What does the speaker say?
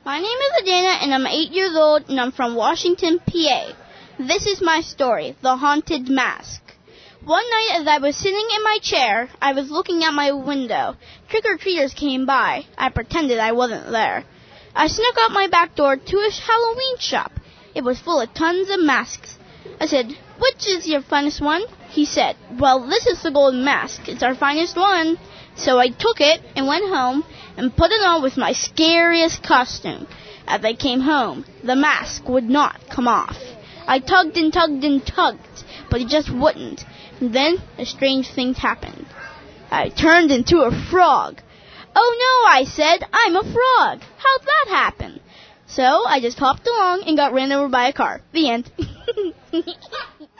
My name is Adana, and I'm 8 years old, and I'm from Washington, PA. This is my story, The Haunted Mask. One night as I was sitting in my chair, I was looking out my window. Trick-or-treaters came by. I pretended I wasn't there. I snuck out my back door to a Halloween shop. It was full of tons of masks. I said, "Which is your finest one?" He said, "Well, this is the golden mask. It's our finest one." So I took it and went home and put it on with my scariest costume. As I came home, the mask would not come off. I tugged and tugged and tugged, but it just wouldn't. And then a strange thing happened. I turned into a frog. "Oh no," I said, "I'm a frog. How'd that happen?" So I just hopped along and got ran over by a car. The end.